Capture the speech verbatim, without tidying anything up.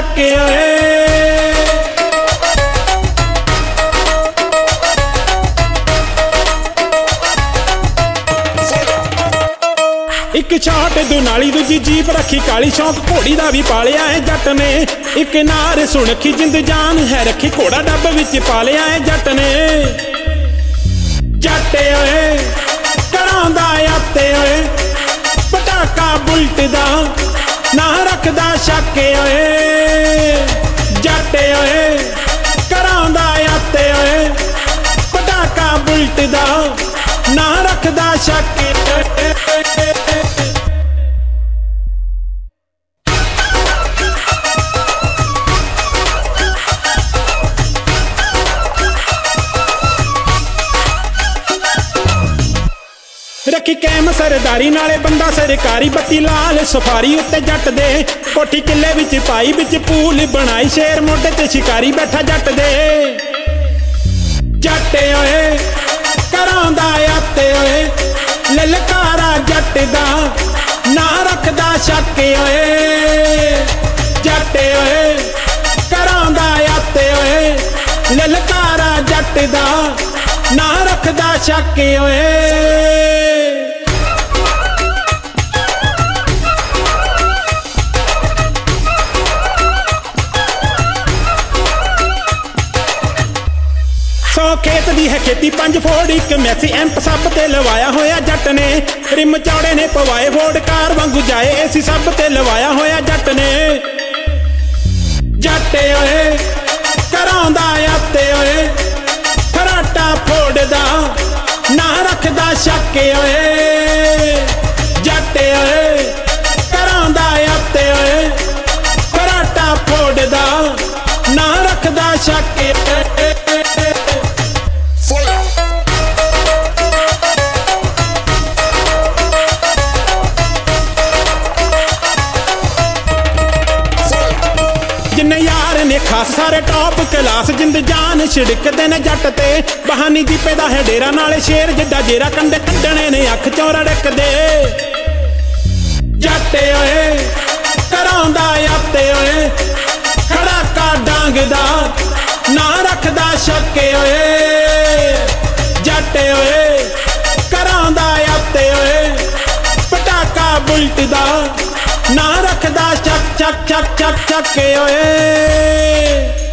शक ओए। एक छाट दुनाली दूजी जीप रखी काली शौक घोड़ी दा भी पालिया है जट ने। एक नार सुनखी जिंद जान है रखी घोड़ा डब विच पालिया है जट ने। जट ओए करांदा आते ओए पटाका बुलट दा ना रखदा शक ओए। जट ओए करांदा आते ओए पटाका बुलट दा ना रखदा शक ओए। रखी कैम सरदारी नाले बंदा सरकारी बत्ती लाल सफारी उत्ते जट दे। कोठी किले विच पाई विच पूल बनाई शेर मोढे ते शिकारी बैठा जट दे। जट ओए करांदा आते ओए ललकारा जट दा ना रखदा शक ओए। जट ओए करांदा आते ओए ललकारा जट दा ना रखदा शक ओए। सौ खेत दी है खेती पंज फोड़ एक मैसी एंप सब ते लवाया होया जट ने। रिम चौड़े ने पवाए फोड़ कार वांगू जाए एसी सब ते लवाया होया जट ने। जट ओए करांदा आते ओए फराटा फोड़दा ना रखदा शक ओए। जट ओए करांदा आते ओए फराटा फोड़दा ना रखदा शक ओए। जिन्ने यार ने खास सारे टॉप क्लास जिंद जान छिड़कदे ने जट ते। बहानी दीपे दा है डेरा नाले शेर जिड्डा जेरा कंडे कड्डने ने अख चों रड़कदे। जट ओए करांदा आते ओए खड़ाका डांग दा ना रखदा शक ओए। जट ओए करांदा आते ओए पटाका बुलट दा ना रखदा शक शक शक शक शक ओए।